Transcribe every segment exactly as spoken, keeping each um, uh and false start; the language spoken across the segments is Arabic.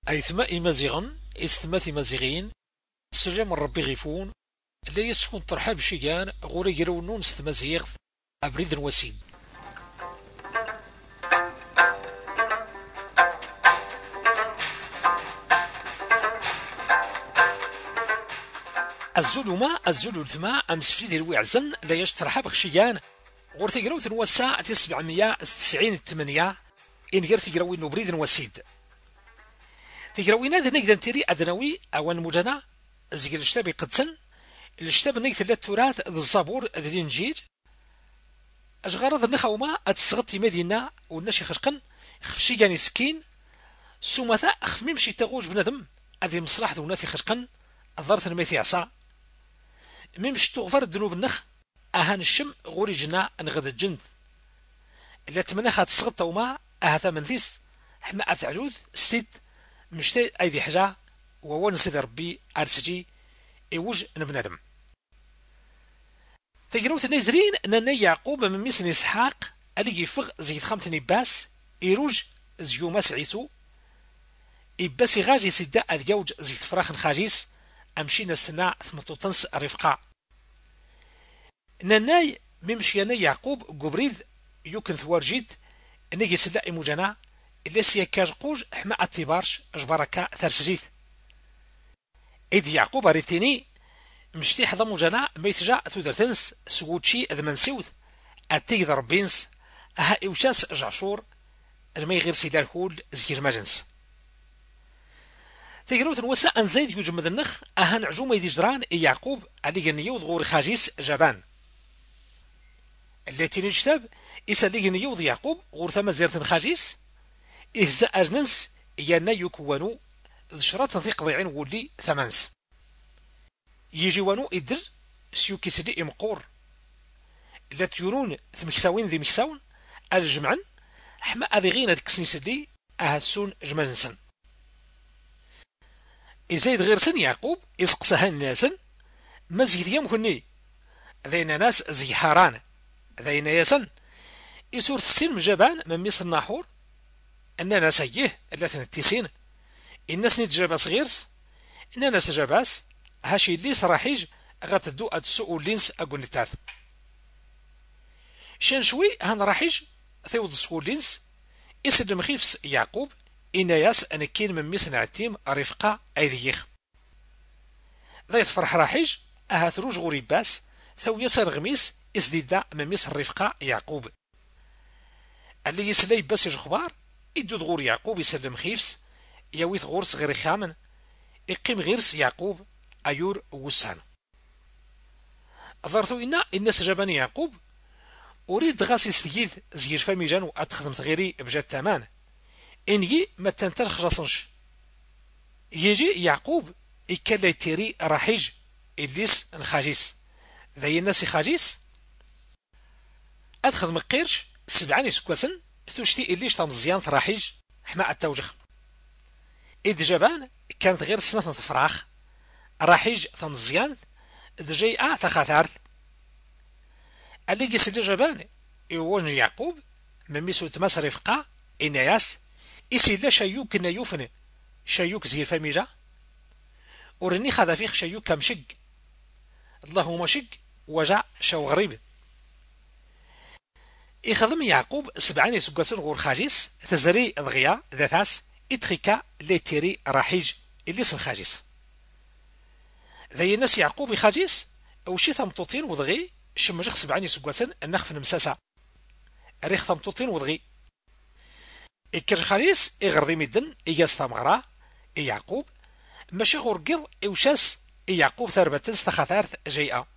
أيثما إمازيغن إستمات إمازيغين سلام ربي غيفون لا يسكن ترحاب شيان غوري يرونون ستمازيغ أبريد وسيد. الزول وما الزول ثما أمس في ذي الوعزن لا يشترحاب خشيان غورتي قروت نوسا سبعمية وتسعين الثمانية إن غير تقروي نبريد وسيد. تقروينا ذا نقدر نتيري أدنوي أوان مجانا زي الاشتاب قدسن الاشتاب نيك ثلاث تراث ذا الزابور ذا الإنجيل أشغارض النخوما أتسغطي مدينة والنشي خشقن خفشي يعني سكين سومثا أخف ميمشي تغوج بندم أذي مصلح ذو ناثي خشقن الضرث الميثي عصا ميمش تغفر الذنوب النخ أهان الشم غوري جنا أنغذ الجند اللي تمنخها تسغط وما أهثا من ذيس حما أثعلوذ ستيد مشتي أيدي حاجة وهو نسيد ربي أرسجي إيوج نبندم تجروت النازرين أن يعقوب من ميسن إسحاق اللي يفغ زي خمت نباس إيروج زيوماس عيسو إباسي غاجي سداء الجوج زي فراخ خاجيس أمشي نستناع ثمتوتنس رفقا نناي ممشيانا يعقوب قبريذ يمكن ثوارجيد نيجي سلا إموجانا اللي سيكاج قوج حما أتبارش أجباركا ثرسجيث إيد يعقوب أريتيني مشتي حضا موجانا ميتجا ثودرتنس سووتشي أذمن سيوث أتيغ ضربينس أها إوشاس جعشور المي غير سيلا الكول زكير ماجنس تيغروت نوسا أن زيد يوجمد النخ أها نعجوم يدي جران يعقوب علي جنيوض غور خاجيس جبان التي نجتاب إسا لي جنيوض يعقوب غور ثم زيرتن خاجيس إهزا أجننس إيانا يكوانو ذشرات ثيق ضيعين ولي ثمانس يجي وانو إدر سيوكي سدي إمقور لا تيرون ثمكساوين ذي مكساون الجمعن حما أذيغين هذيك سنيس لي أهسون جمالنسن إزايد غير سن يعقوب إسقسها الناسن مزيد يمكنني ذينا ناس زي حاران ذينا ياسن إسور السن مجابان من مصر ناحور أننا سيه اللاثن التسين الناس نتجابا صغيرس إننا سجاباس هاشي اللي صراحيج غتدو أتسوء اللينس أقول نتاث شان شوي هان راحيج ثيوض سوء اللينس إسر مخيفس يعقوب إناياس أنا كين من ميسن عتيم رفقا أيديخ ذا فرح راحيج أها ثروج غريباس ثو يسر غميس إسديدا من ميسن رفقا يعقوب اللي يسلي بس يجخبار إدو دغور يعقوب يسلم خيفس يويث غورس غير خامن إقيم غيرس يعقوب أيور وسان ظرثو إنا الناس جابني يعقوب أريد غاس يستجيذ زير فمي جانو أتخدم تغيري بجد تامان إنجي ما تنترخ جاسنش يجي يعقوب إكلا يتيري راحيج إدليس نخاجيس ذي الناس خاجيس أتخدم قيرش سبعاني سكواسن ثوشتي إليش تمزيان راحيج حما التوجخ إد جبان كانت غير سنة فراخ راحيج تمزيان دجي آ تخاثارث اللي جسد جبان يوون يعقوب مميسو تماس رفقا إناياس إسي لا شيوك نيوفن شيوك زي الفاميجا ورني خذا فيخ شيوك كمشق اللهم شق وجع شو غريب إخذم يعقوب سبعاني سقاسن غور خاجيس تزري الغيا ذاتاس إتخيكا ليتيري راحيج اللي سن خاجيس ذي الناس يعقوب يخاجيس أو شي ثمطوطين وضغي شمجخ سبعاني سقاسن النخف نمساسا ريخ ثمطوطين وضغي إكر خاليس إغرضي مدن إياس ثمغرا يعقوب ماشي غور قل إوشاس يعقوب ثربتن استخاثارث جيئة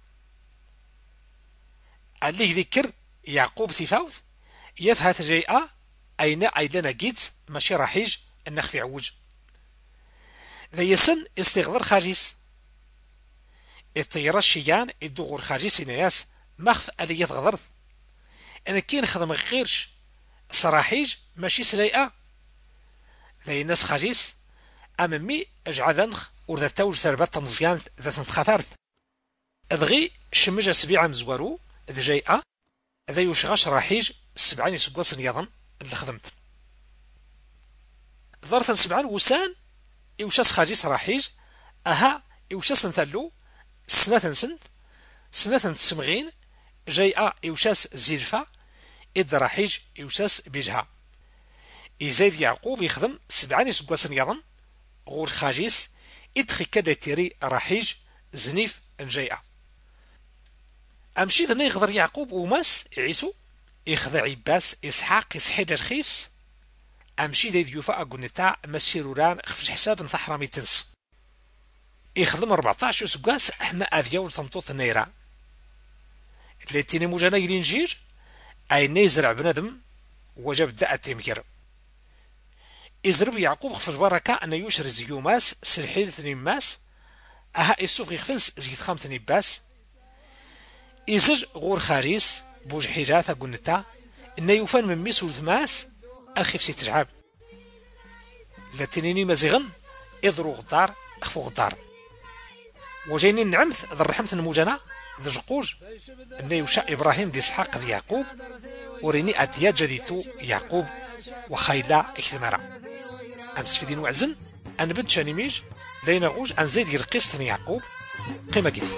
اللي ذكر يعقوب ثفاوث يفهث جيئة أين أيلنا جيتس ماشي راحيج النخ في عوج ذي سن استغذر خاجيس الطيرة الشيان الدغور خاجيس ناس مخف اللي يتغذرث أنا كي نخدم غيرش صراحيج ماشي سريئة ذي الناس خاجيس أمامي أجعذنخ ورذا توج ثربات تمزيان ذات نتخاثرت أذغي شمجة سبيعة مزوارو ذي جيئة ذي يوشغاش راحيج السبعين يسقوصن يظن اللي خدمت ظرثا سبعان وسان إوشاس خاجيس راحيج أها إوشاس نثلو سنة سنت سنة تسمغين جاي أ إوشاس زيلفا إد راحيج إوشاس بيجها إزايد يعقوب يخدم سبعان يسقواسن يظن غور خاجيس إدخي كدا تيري راحيج زنيف نجايئة أمشي ذني يغدر يعقوب وماس عيسو يخدع عباس إسحاق يسحيد الخيفس أمشي ذي ديوفا أقول مسيروران خفش حساب نثحرامي تنس يخدم أربعطاش سقواس أحنا أذيا ورتمطوط النيرة اللي تيني موجانا يرينجير أي نيزرع بندم وجب داء تيمكر إزرب يعقوب خفش بركة أن يشر زيوماس سلحيد ثنيماس أها السوف يخفنس زيت خام ثنيباس إزج غور خاريس بوج حيجاثا قنتا إن يوفن من ميسو ثماس أخيف سي تجعب لاتنيني مزيغن إضرو غدار أخفو غدار وجيني نعمث ذا الرحمة الموجنة ذا جقوج إن يوشا إبراهيم دي إسحاق دي يعقوب وريني أتيا جديتو يعقوب وخيلا إكثمرا أمس في دين وعزن أن بد شانيميج ذي نغوج أن زيد يرقيستني يعقوب قيمة كذي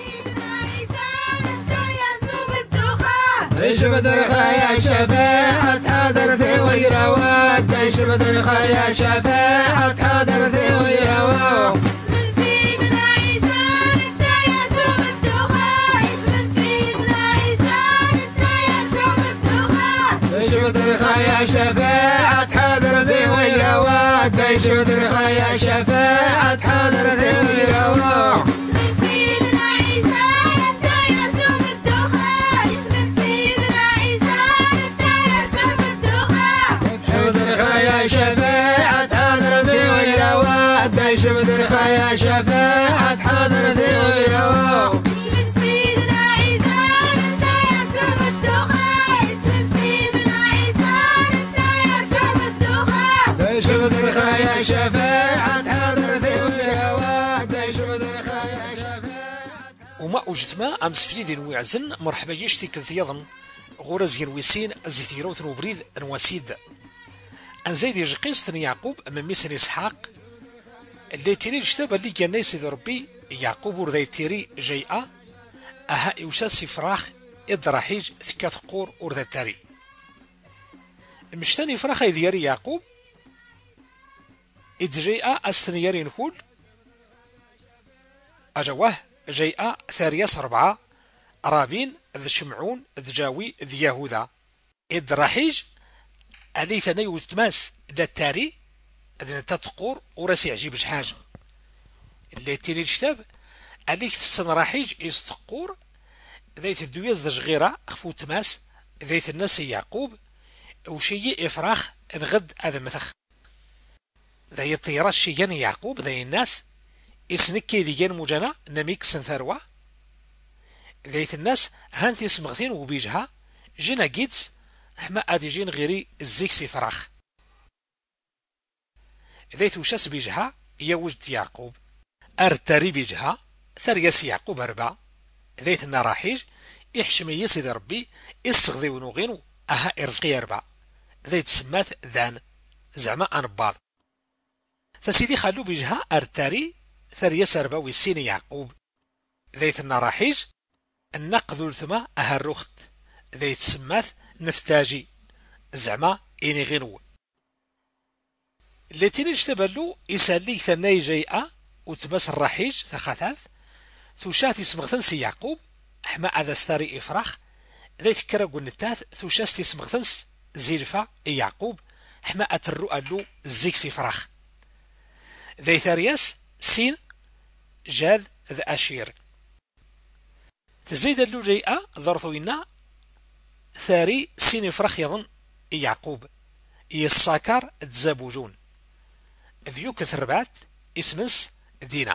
ايش بدرخا يا شفاعة حاضر في ويروات ايش بدرخا يا شفاعة حاضر في ويروات اسم سيدنا عيسى انت يا سوم الدخان اسم سيدنا عيسى انت يا سوم الدخان ايش بدرخا يا شفاعة حاضر في ويروات ايش بدرخا يا شفاعة حاضر في ويروات اسم سيدنا عيسى انت يا سوم الدخان اسم سيدنا عيسى انت يا سوم الدخان يا شفاعة حاضر في ويروات ايش بدرخا يا شفاعة حاضر في ويروات اسم سيدنا عيسى انت يا سوم الدخان اسم سيدنا عيسى انت يا سوم الدخان ايش بدرخا يا شفاعة حاضر في ويروات ايش بدرخا يا شفاعة وما أجتما أمس فيدين ويعزن مرحبا يشتي كثيضا غورز ينويسين الزيتيروت وبريد نواسيد أن زيد يجقيس ثني يعقوب أمام ميسن إسحاق اللي تيري اجتبا اللي كان نيسي ربي يعقوب ورذي تيري جيئة أها إوشاسي فراخ إدراحيج ثكات قور ورذي تاري مشتاني فراخ إذياري يعقوب إذ جيئة أستنياري نقول أجواه جيئة ثارياس أربعة أرابين ذي شمعون ذي جاوي ذي يهوذا إدراحيج علي ثاني وتماس للتاري أذن تتقور وراسي عجيب الحاجة اللي تيري الكتاب عليك تسن راحيج يستقور ذيت الدوياز دج غيرة أخفو تماس ذيت الناس يعقوب وشي إفراخ انغد هذا المثخ ذي الطيرة الشيان يعقوب ذي الناس إسنكي ذيان مجانا نميك سنثروة ذيت الناس هانتي سمغثين وبيجها جينا جيتس حما أديجين غيري الزيكسي فراخ ذيت وشاس بيجها يوجد يعقوب أرتاري بيجها ثرياس يعقوب أربع ذيت النراحيج إحشمي يسيد ربي إصغذي ونوغين أها إرزقي أربع ذيت سمات ذان زعما أنباض فسيدي خلو بيجها أرتاري ثرياس أربع ويسين يعقوب ذيت النراحيج النقذ الثما أها الرخت ذيت سمات نفتاجي زعما إني غنو التي نجتبلو يسالي ثناي جيئة وتمس الرحيج ثخثالث ثوشات يسمغثنس يعقوب حما هذا ستاري إفراخ ذيت كرا قنتاث ثوشاست يسمغثنس زيلفا يعقوب حما أترو ألو زيكسي فراخ ذي ثارياس سين جاذ ذا أشير تزيد اللو جيئة ظرثوينا ثاري سين فرخ يظن يعقوب يساكر تزابوجون ذيوك ثربات اسمنس دينا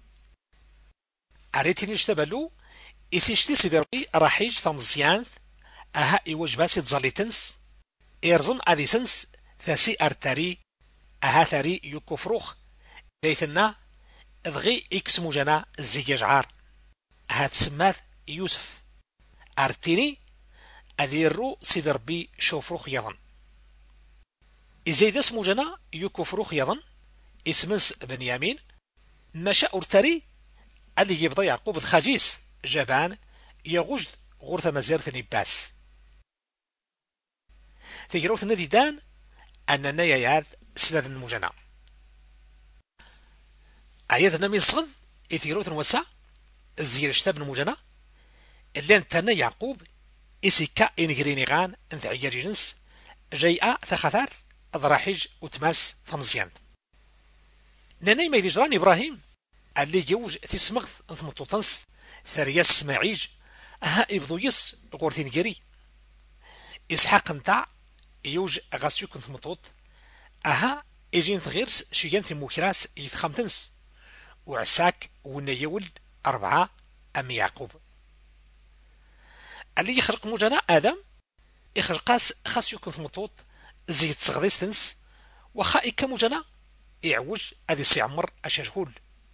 عريتني اشتبلو اسيشتي سيدي ربي راحيج تمزيانث اها ايوجباسي تزاليتنس ارزم اديسنس ثاسي ارتاري اها ثاري يوكو فروخ ديثنا اذغي اكس موجانا الزيجاجعار اها تسماث يوسف ارتيني أذيرو سيد ربي شوفروخ يظن إزاي داس موجانا يوكو فروخ يظن اسمنس بنيامين مشى أرتري اللي يبضى يعقوب خاجيس جبان يغوجد غرثة مزيرة نباس تجروث النادي دان أننا ياد سلاد المجنى أيضا من صغد يتجروث وسع الزير شتاب المجنى اللي انتنا يعقوب إسيكا إنجريني غان انت عياري جنس جيئة ثخثات أضراحيج وتماس ثمزيان ناني ما يدجران إبراهيم اللي يوج تسمغث انت مطوطنس ثرياس سماعيج أها إبضو يس غورتين جري إسحاق نتاع يوج غاسيو كنت مطوط أها إجين تغيرس شيان تموكراس يتخمتنس وعساك ونا يولد أربعة أم يعقوب اللي يخرق موجانا آدم يخرقاس خاص يكون مطوط زي تسغديستنس وخا إكا موجانا يعوج أذي سيعمر أشرهول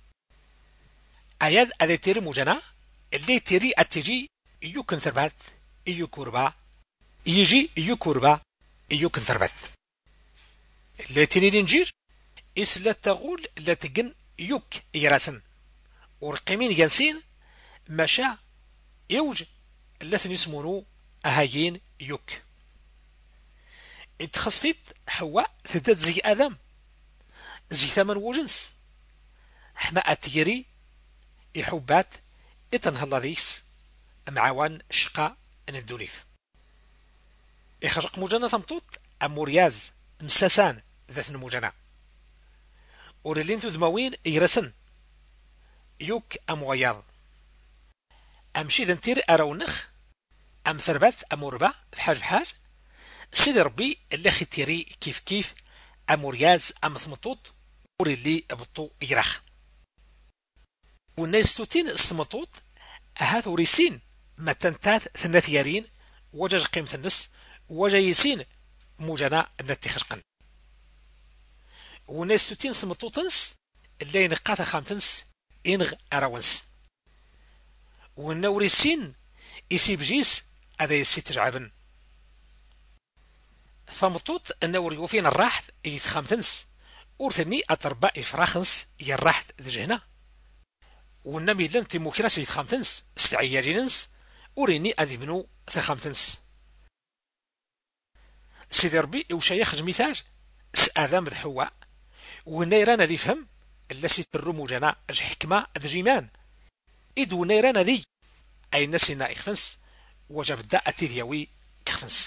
أياد أذي تيري موجانا اللي تيري أتجي يوكن ثربات إيو كوربا يجي إيو كوربا إيوكن ثربات اللي تيري نجير إسلا تغول لا تجن يوك يراسن ورقيمين ينسين مشا يوج اللثن يسمونو أهايين يوك اتخصتت حواء ثدت زي آدم زي ثمن وجنس حما أتيري يحبات اتنهلا ذيس معوان شقا الدوليث يخرق مجانا ثمطوط أمورياز مساسان ذات المجانا ورلين تدموين يرسن يوك أم غياض أمشي ذنتير أرونخ أم ثربات أموربا فحاج فحاج سيدي ربي اللي ختيري كيف كيف أمورياز أم ثمطوط ورلي أبطو يراخ والناس توتين استمطوط أهات وريسين ما تنتات ثناثيارين وجاج قيمة النس وجايسين موجانا النتي خشقن والناس توتين سمطوطنس اللي نقاطة خامتنس إنغ أراونس والنوريسين يسيب جيس هذا يسي ترعبن ثمطوط النوري وفين الراحت يتخامتنس ورثني أتربا إفراخنس يراحت دجهنا والنمي لن تيموكراس يتخامتنس استعيارينس وريني أذي منو ثخامتنس سيدي ربي وشيخ جميثاج سآذام ذ حواء ونيران ذي فهم اللسي ترمو جنا الحكمة ذجيمان إدو نيران ذي أي نسينا إخفنس وجب دا أتيذيوي كخفنس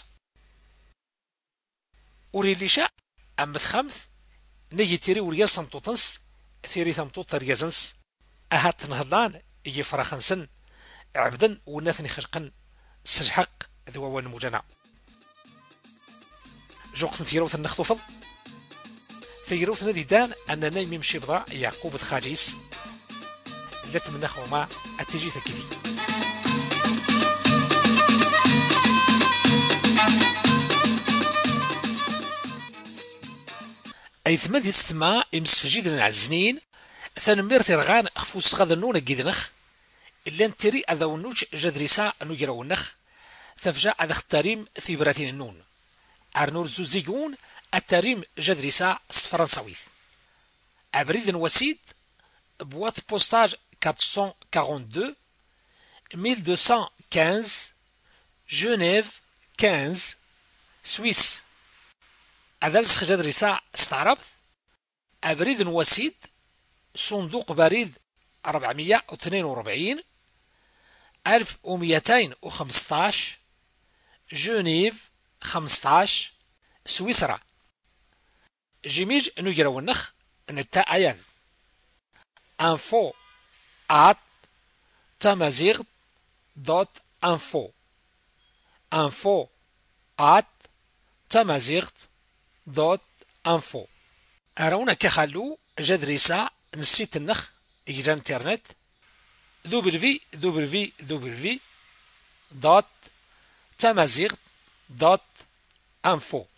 وري اللي شاء أم ثخامث نيجي تيري وريا سمطوطنس ثيري ثمطوط ريازنس أهات نهضان يفرخنسن عبدا وناثني خرقن سجحق ذو المجنى جوقت ثيروث النخطفض ثيروث نادي دان أننا يمشي بضاع يعقوب الخاجيس اللي تمنخوا ما أتجي ثكذي أي ثمد يستمع يمسفجيد العزنين ثانمير ترغان أخفوس غاذنون جيدنخ اللي نتري أذونوش جدريسا أنو يرونخ ثفجا أذا اختاريم في براتين النون أرنور زوزيون التاريم جدريسا فرنساويث أبريد وسيد بوات بوستاج أربعمية واثنين وأربعين ألف ومئتين وخمسة جنيف خمسة سويس أذلسخ جدريسا استعربت أبريد وسيد صندوق بريد أربعمية واثنين وأربعين ألف ومئتين وخمسة عشر جنيف خمسة عشر سويسرا جيميج نجرو النخ نتا أيان info at tamazigh دوت info info at tamazigh دوت info أرونا كخلو جدريسا نسيت النخ يجرى انترنت دبليو دبليو دبليو دوت tamazigh دوت info